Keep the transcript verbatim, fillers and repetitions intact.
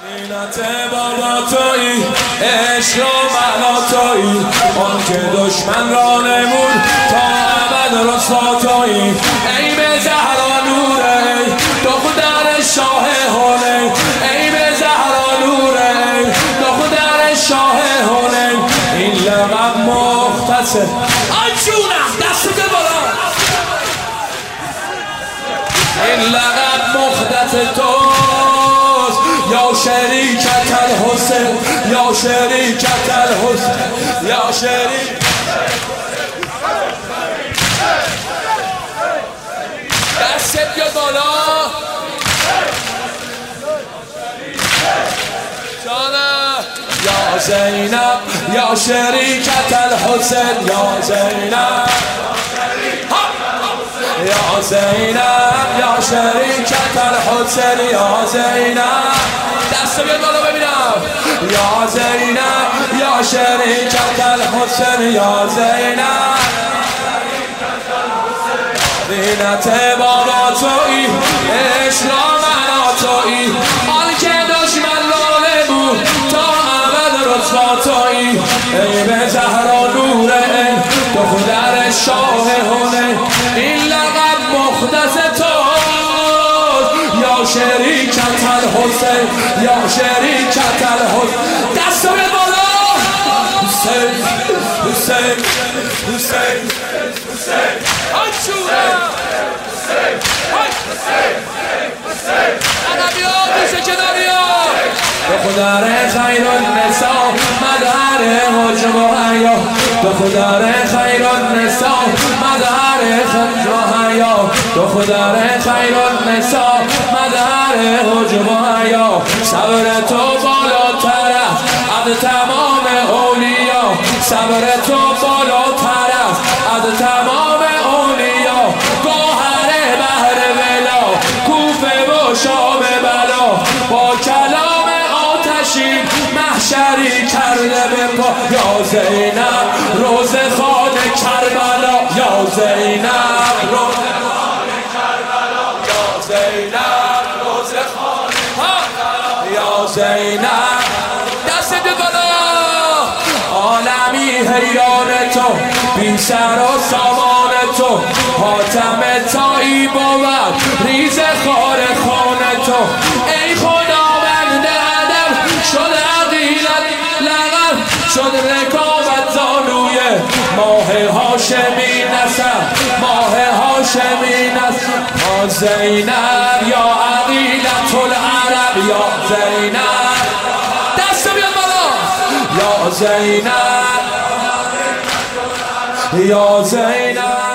زینت بابا تویی، عشق و معنا تویی، آن که دشمن را نمود تا ابد رسوا تویی. ای به زهرا نوره دختر شاه هنین، ای به زهرا نوره دختر شاه هنین. این لقب مختصر آی جونم دست به بالا، این لقب مختصر توست یا شریکت الحسین، یا شریکت الحسین، یا شریک دست بیا بالا جانم. یا زینب یا شریکت الحسین، یا زینب یا زینب یا شریکت الحسین، یا زینب دست بیاد بالا ببینم. یا زینب یا شریکت الحسین، یا زینب زینت بابا تویی، عشق را معنا تویی، آن که دشمن را نمود تا ابد رسوا تویی. ای به زهرا نوره دختر شاه هنین، این لقب مختص توست یا شریکت الحسین، یا شریکت الحسین. دست به بالا. حسین حسین حسین حسین آچوره حسین حسین حسین عربی ها دوشه کناری ها دختر خیر النساء مدهر حجم و حیا، دختر خیر النساء مدهر حجم و حیا، دختر خیر النساء مدهر حجم و حیا. صبر تو بالاتر است از تمام اولیا، صبر تو بالاتر است از تمام اولیا. گوهر بحر ولا کوفه و شام بلا، با کلام آتشین محشری کرده به پا. یا زینب روز خان کربلا، یا زینب روز خان کربلا، یا زینب روز خان کربلا، یا زینب دست به بالا. عالمی حیران تو، بی سر و سامان تو، حاتم تایی بود ریز خار خانه تو. ای خداوند عدم شد عقیلت لقب، شد رکابت زانوی ماه هاشمی نسب، ماه هاشمی نسب. یا زینب یا عقیلت العرب، یا زینب دست بیاد بالا. یا زینب یا زینب